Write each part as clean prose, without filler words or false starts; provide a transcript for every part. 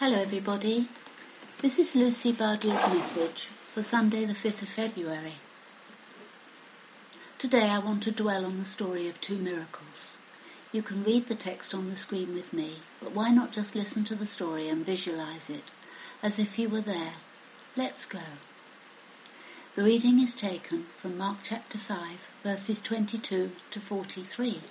Hello everybody, this is Lucy Bardier's message for Sunday the 5th of February. Today I want to dwell on the story of two miracles. You can read the text on the screen with me, but why not just listen to the story and visualize it, as if you were there. Let's go. The reading is taken from Mark chapter 5, verses 22 to 43.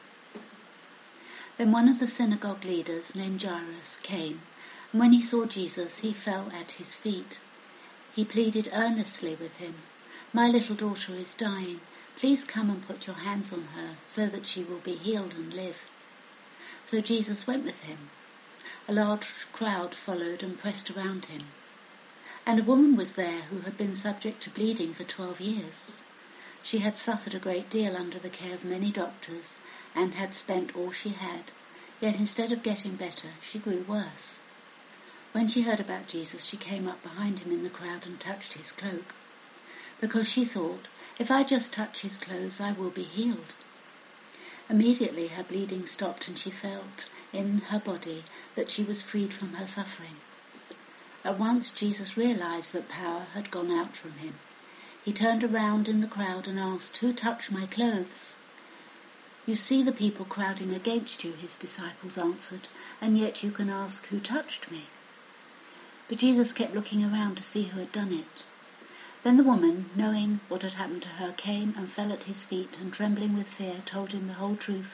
Then one of the synagogue leaders named Jairus came, and when he saw Jesus, he fell at his feet. He pleaded earnestly with him, "My little daughter is dying. Please come and put your hands on her, so that she will be healed and live." So Jesus went with him. A large crowd followed and pressed around him. And a woman was there who had been subject to bleeding for 12 years. She had suffered a great deal under the care of many doctors, and had spent all she had. Yet instead of getting better, she grew worse. When she heard about Jesus, she came up behind him in the crowd and touched his cloak, because she thought, "If I just touch his clothes, I will be healed." Immediately her bleeding stopped, and she felt in her body that she was freed from her suffering. At once Jesus realized that power had gone out from him. He turned around in the crowd and asked, "Who touched my clothes?" "You see the people crowding against you," his disciples answered, "and yet you can ask, 'Who touched me?'" But Jesus kept looking around to see who had done it. Then the woman, knowing what had happened to her, came and fell at his feet, and trembling with fear, told him the whole truth.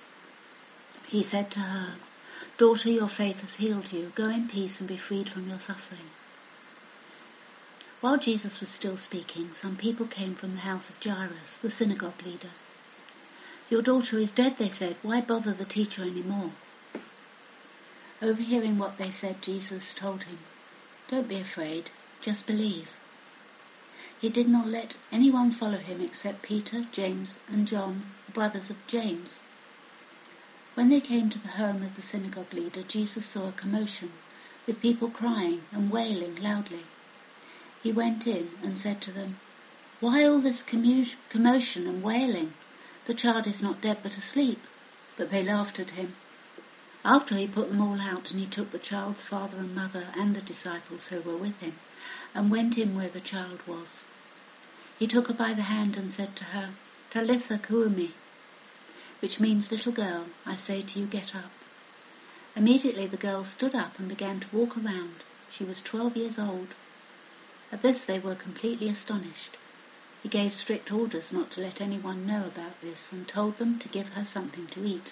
He said to her, "Daughter, your faith has healed you. Go in peace and be freed from your suffering." While Jesus was still speaking, some people came from the house of Jairus, the synagogue leader. "Your daughter is dead," they said. "Why bother the teacher anymore?" Overhearing what they said, Jesus told him, "Don't be afraid, just believe." He did not let anyone follow him except Peter, James, and John, the brothers of James. When they came to the home of the synagogue leader, Jesus saw a commotion, with people crying and wailing loudly. He went in and said to them, "Why all this commotion and wailing? The child is not dead but asleep." But they laughed at him. After he put them all out, and he took the child's father and mother and the disciples who were with him, and went in where the child was. He took her by the hand and said to her, "Talitha kumi," which means, "Little girl, I say to you, get up." Immediately the girl stood up and began to walk around. She was 12 years old. At this they were completely astonished. He gave strict orders not to let anyone know about this, and told them to give her something to eat.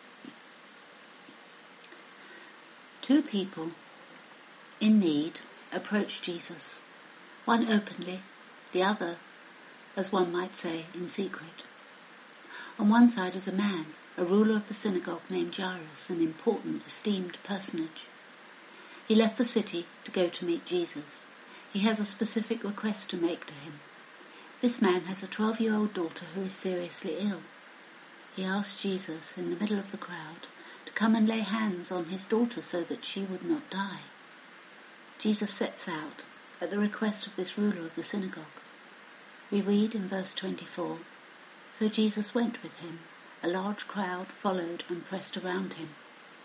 Two people in need approached Jesus, one openly, the other, as one might say, in secret. On one side is a man, a ruler of the synagogue named Jairus, an important, esteemed personage. He left the city to go to meet Jesus. He has a specific request to make to him. This man has a 12-year-old daughter who is seriously ill. He asked Jesus, in the middle of the crowd, to come and lay hands on his daughter so that she would not die. Jesus sets out at the request of this ruler of the synagogue. We read in verse 24, "So Jesus went with him. A large crowd followed and pressed around him."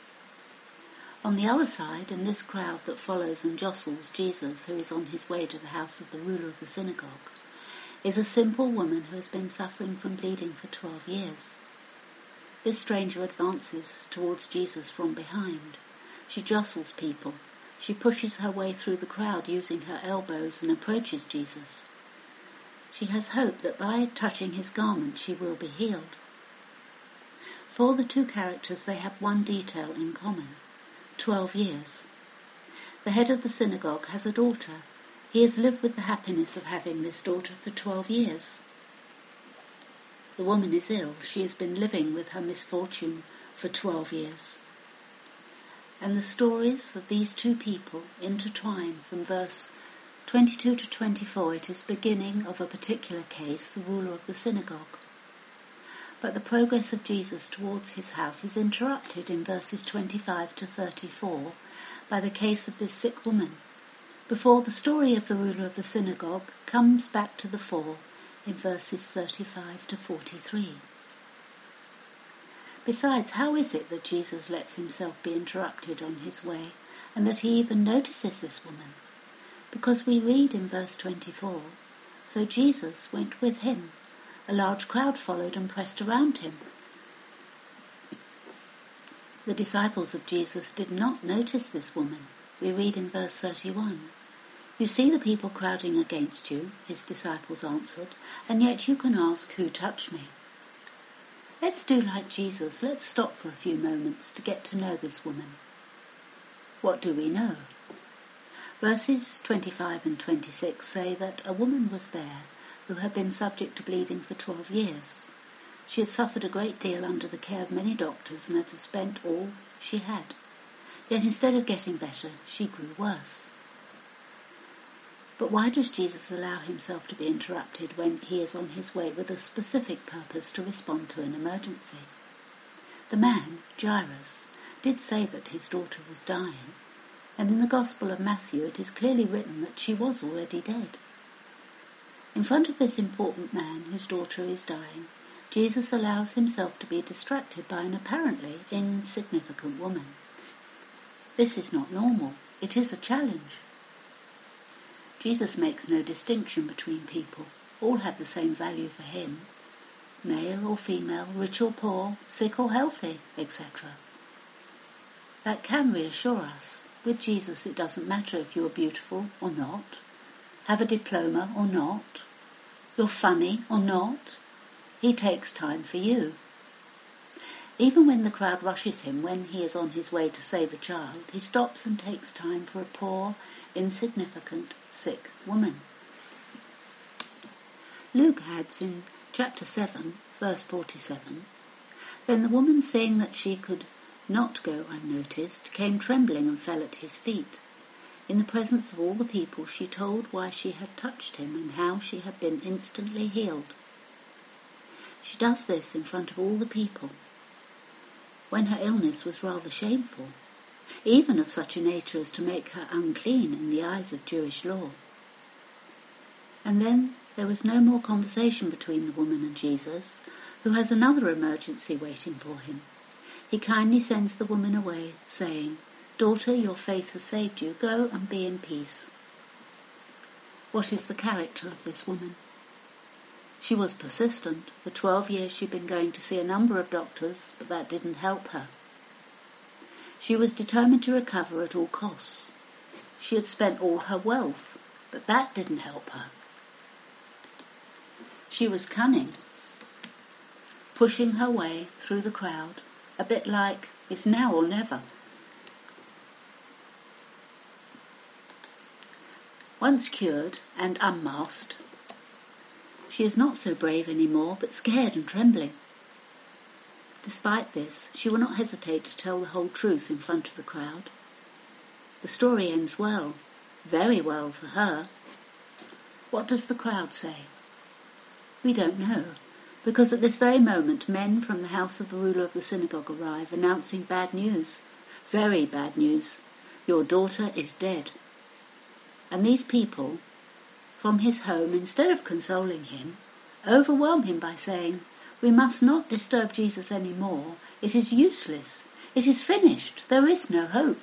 On the other side, in this crowd that follows and jostles Jesus, who is on his way to the house of the ruler of the synagogue, is a simple woman who has been suffering from bleeding for 12 years. This stranger advances towards Jesus from behind. She jostles people. She pushes her way through the crowd using her elbows and approaches Jesus. She has hope that by touching his garment she will be healed. For the two characters, they have one detail in common: 12 years. The head of the synagogue has a daughter. He has lived with the happiness of having this daughter for 12 years. The woman is ill. She has been living with her misfortune for 12 years. And the stories of these two people intertwine from verse 22 to 24. It is beginning of a particular case, the ruler of the synagogue. But the progress of Jesus towards his house is interrupted in verses 25 to 34 by the case of this sick woman, before the story of the ruler of the synagogue comes back to the fore in verses 35 to 43. Besides, how is it that Jesus lets himself be interrupted on his way and that he even notices this woman, because we read in verse 24, "So Jesus went with him. A large crowd followed and pressed around him." The disciples of Jesus did not notice this woman. We read in verse 31, "You see the people crowding against you," his disciples answered, "and yet you can ask, 'Who touched me?'" Let's do like Jesus. Let's stop for a few moments to get to know this woman. What do we know? Verses 25 and 26 say that a woman was there who had been subject to bleeding for 12 years. She had suffered a great deal under the care of many doctors and had spent all she had. Yet instead of getting better, she grew worse. But why does Jesus allow himself to be interrupted when he is on his way with a specific purpose to respond to an emergency? The man, Jairus, did say that his daughter was dying, and in the Gospel of Matthew it is clearly written that she was already dead. In front of this important man whose daughter is dying, Jesus allows himself to be distracted by an apparently insignificant woman. This is not normal. It is a challenge. Jesus makes no distinction between people. All have the same value for him. Male or female, rich or poor, sick or healthy, etc. That can reassure us. With Jesus it doesn't matter if you are beautiful or not, have a diploma or not, you're funny or not. He takes time for you. Even when the crowd rushes him when he is on his way to save a child, he stops and takes time for a poor, insignificant, sick woman. Luke adds in chapter 7, verse 47, "Then the woman, seeing that she could not go unnoticed, came trembling and fell at his feet. In the presence of all the people she told why she had touched him and how she had been instantly healed." She does this in front of all the people, when her illness was rather shameful, even of such a nature as to make her unclean in the eyes of Jewish law. And then there was no more conversation between the woman and Jesus, who has another emergency waiting for him. He kindly sends the woman away, saying, "Daughter, your faith has saved you. Go and be in peace." What is the character of this woman? She was persistent. For 12 years she'd been going to see a number of doctors, but that didn't help her. She was determined to recover at all costs. She had spent all her wealth, but that didn't help her. She was cunning, pushing her way through the crowd, a bit like it's now or never. Once cured and unmasked, she is not so brave anymore, but scared and trembling. Despite this, she will not hesitate to tell the whole truth in front of the crowd. The story ends well, very well for her. What does the crowd say? We don't know, because at this very moment men from the house of the ruler of the synagogue arrive, announcing bad news, very bad news. Your daughter is dead. And these people, from his home, instead of consoling him, overwhelm him by saying, "We must not disturb Jesus any more. It is useless. It is finished. There is no hope."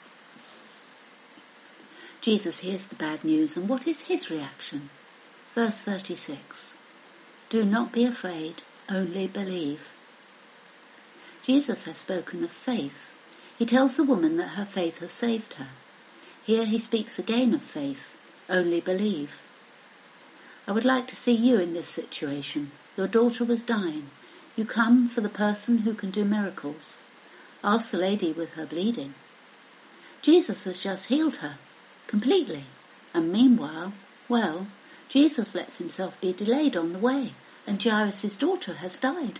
Jesus hears the bad news, and what is his reaction? Verse 36, "Do not be afraid, only believe." Jesus has spoken of faith. He tells the woman that her faith has saved her. Here he speaks again of faith, only believe. I would like to see you in this situation. Your daughter was dying. You come for the person who can do miracles. Ask the lady with her bleeding. Jesus has just healed her, completely. And meanwhile, well, Jesus lets himself be delayed on the way, and Jairus' daughter has died.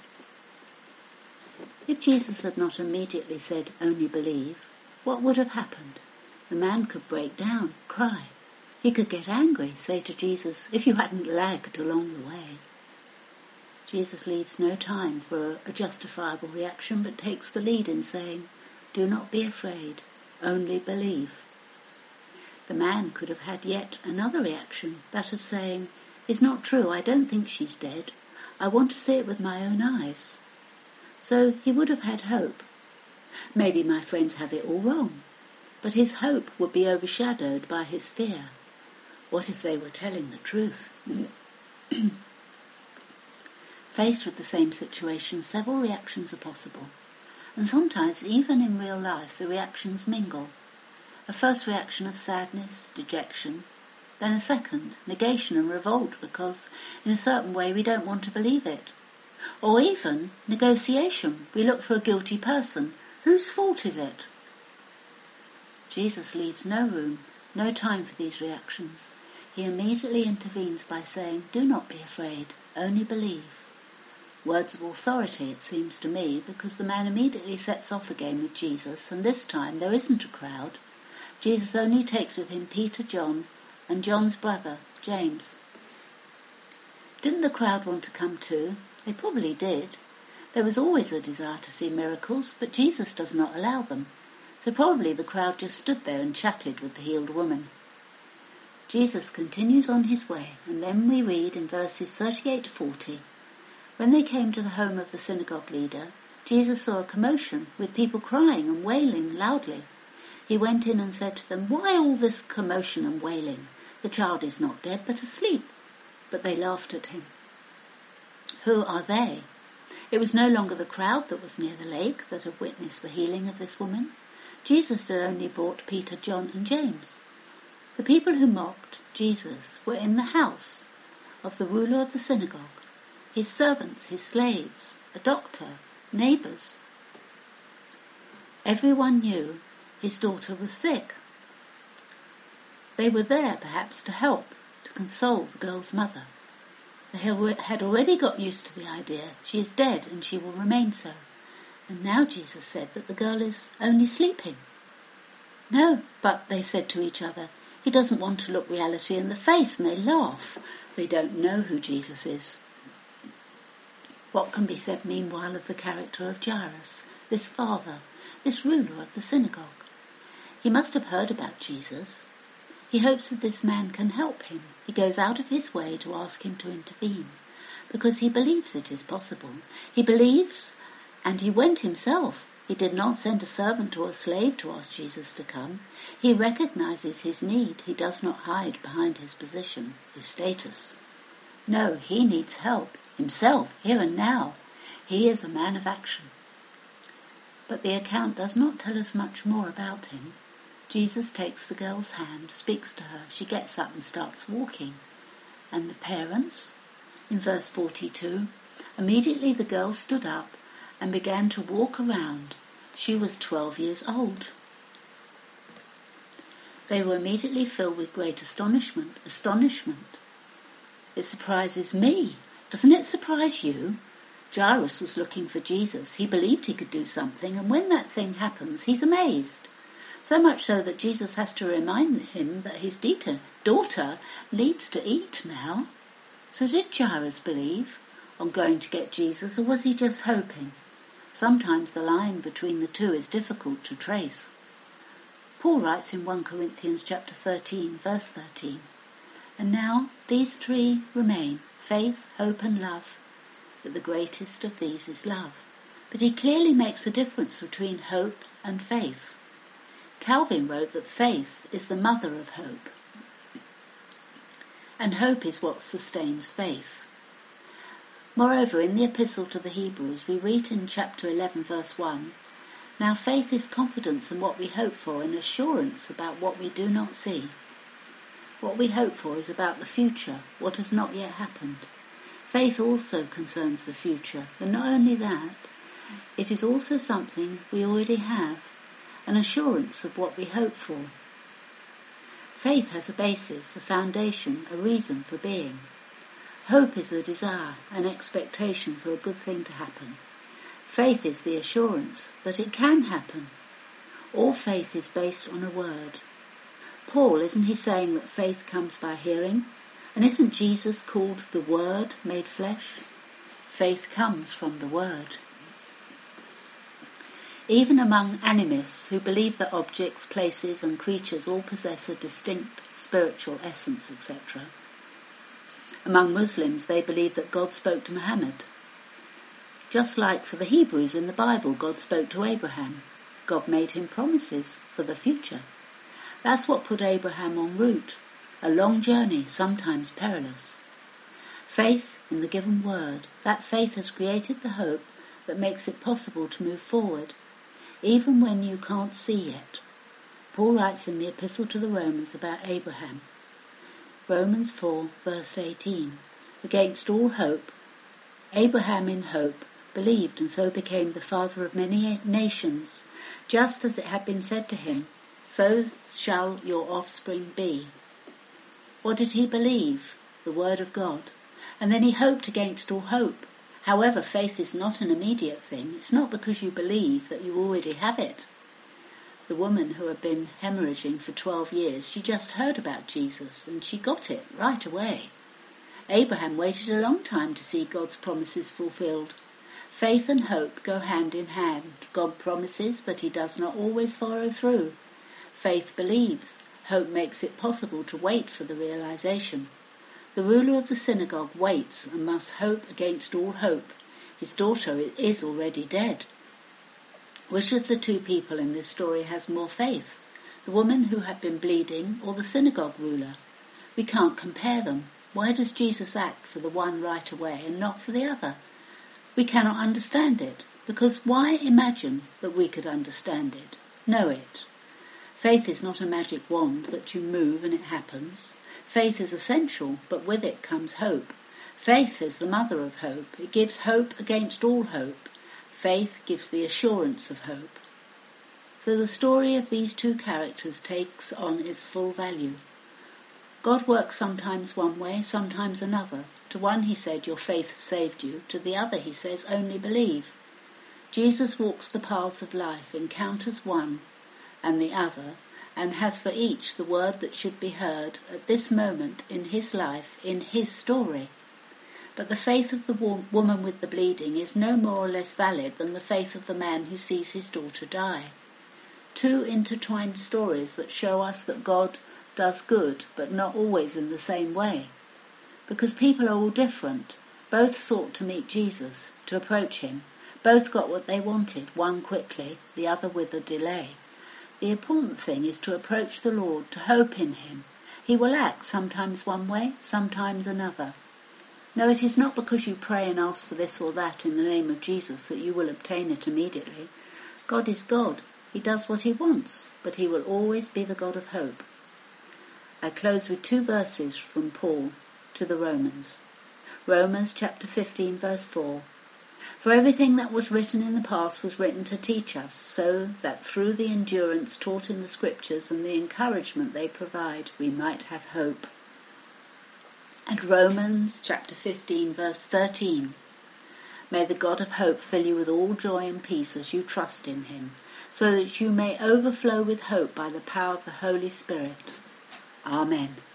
If Jesus had not immediately said, "Only believe," what would have happened? The man could break down, cry. He could get angry, say to Jesus, "If you hadn't lagged along the way." Jesus leaves no time for a justifiable reaction, but takes the lead in saying, "Do not be afraid, only believe." The man could have had yet another reaction, that of saying, "It's not true, I don't think she's dead. I want to see it with my own eyes." So he would have had hope. Maybe my friends have it all wrong. But his hope would be overshadowed by his fear. What if they were telling the truth? Faced with the same situation, several reactions are possible. And sometimes, even in real life, the reactions mingle. A first reaction of sadness, dejection, then a second, negation and revolt because, in a certain way, we don't want to believe it. Or even negotiation. We look for a guilty person. Whose fault is it? Jesus leaves no room, no time for these reactions. He immediately intervenes by saying, "Do not be afraid, only believe." Words of authority, it seems to me, because the man immediately sets off again with Jesus, and this time there isn't a crowd. Jesus only takes with him Peter, John, and John's brother, James. Didn't the crowd want to come too? They probably did. There was always a desire to see miracles, but Jesus does not allow them. So probably the crowd just stood there and chatted with the healed woman. Jesus continues on his way, and then we read in verses 38 to 40, "When they came to the home of the synagogue leader, Jesus saw a commotion, with people crying and wailing loudly. He went in and said to them, 'Why all this commotion and wailing? The child is not dead, but asleep.' But they laughed at him." Who are they? It was no longer the crowd that was near the lake that had witnessed the healing of this woman. Jesus had only brought Peter, John, and James. The people who mocked Jesus were in the house of the ruler of the synagogue, his servants, his slaves, a doctor, neighbours. Everyone knew his daughter was sick. They were there, perhaps, to help, to console the girl's mother. They had already got used to the idea, she is dead and she will remain so. And now Jesus said that the girl is only sleeping. "No, but," they said to each other, "he doesn't want to look reality in the face," and they laugh. They don't know who Jesus is. What can be said meanwhile of the character of Jairus, this father, this ruler of the synagogue? He must have heard about Jesus. He hopes that this man can help him. He goes out of his way to ask him to intervene, because he believes it is possible. He believes, and he went himself. He did not send a servant or a slave to ask Jesus to come. He recognizes his need. He does not hide behind his position, his status. No, he needs help, himself, here and now. He is a man of action. But the account does not tell us much more about him. Jesus takes the girl's hand, speaks to her. She gets up and starts walking. And the parents? In verse 42, immediately the girl stood up and began to walk around. She was 12 years old. They were immediately filled with great astonishment. It surprises me. Doesn't it surprise you? Jairus was looking for Jesus. He believed he could do something, and when that thing happens, he's amazed. So much so that Jesus has to remind him that his daughter needs to eat now. So did Jairus believe on going to get Jesus, or was he just hoping? Sometimes the line between the two is difficult to trace. Paul writes in 1 Corinthians chapter 13, verse 13, "And now these three remain, faith, hope and love, but the greatest of these is love." But he clearly makes a difference between hope and faith. Calvin wrote that faith is the mother of hope, and hope is what sustains faith. Moreover, in the epistle to the Hebrews, we read in chapter 11, verse 1, "Now faith is confidence in what we hope for and assurance about what we do not see." What we hope for is about the future, what has not yet happened. Faith also concerns the future, but not only that, it is also something we already have, an assurance of what we hope for. Faith has a basis, a foundation, a reason for being. Hope is a desire, an expectation for a good thing to happen. Faith is the assurance that it can happen. All faith is based on a word. Paul, isn't he saying that faith comes by hearing? And isn't Jesus called the Word made flesh? Faith comes from the Word. Even among animists who believe that objects, places and creatures all possess a distinct spiritual essence, etc. Among Muslims, they believe that God spoke to Muhammad. Just like for the Hebrews in the Bible, God spoke to Abraham. God made him promises for the future. That's what put Abraham en route, a long journey, sometimes perilous. Faith in the given word, that faith has created the hope that makes it possible to move forward, even when you can't see yet. Paul writes in the Epistle to the Romans about Abraham. Romans 4, verse 18. Against all hope, Abraham in hope believed and so became the father of many nations, just as it had been said to him, so shall your offspring be. What did he believe? The word of God. And then he hoped against all hope. However, faith is not an immediate thing. It's not because you believe that you already have it. The woman who had been hemorrhaging for 12 years, she just heard about Jesus and she got it right away. Abraham waited a long time to see God's promises fulfilled. Faith and hope go hand in hand. God promises, but he does not always follow through. Faith believes. Hope makes it possible to wait for the realization. The ruler of the synagogue waits and must hope against all hope. His daughter is already dead. Which of the two people in this story has more faith? The woman who had been bleeding or the synagogue ruler? We can't compare them. Why does Jesus act for the one right away and not for the other? We cannot understand it, because why imagine that we could understand it, know it? Faith is not a magic wand that you move and it happens. Faith is essential, but with it comes hope. Faith is the mother of hope. It gives hope against all hope. Faith gives the assurance of hope. So the story of these two characters takes on its full value. God works sometimes one way, sometimes another. To one he said, your faith has saved you. To the other he says, only believe. Jesus walks the paths of life, encounters one and the other, and has for each the word that should be heard at this moment in his life, in his story. But the faith of the woman with the bleeding is no more or less valid than the faith of the man who sees his daughter die. Two intertwined stories that show us that God does good, but not always in the same way. Because people are all different. Both sought to meet Jesus, to approach him. Both got what they wanted, one quickly, the other with a delay. The important thing is to approach the Lord, to hope in him. He will act sometimes one way, sometimes another. No, it is not because you pray and ask for this or that in the name of Jesus that you will obtain it immediately. God is God. He does what he wants, but he will always be the God of hope. I close with 2 verses from Paul to the Romans. Romans chapter 15 verse 4. For everything that was written in the past was written to teach us, so that through the endurance taught in the Scriptures and the encouragement they provide, we might have hope. And Romans chapter 15 verse 13. May the God of hope fill you with all joy and peace as you trust in him, so that you may overflow with hope by the power of the Holy Spirit. Amen.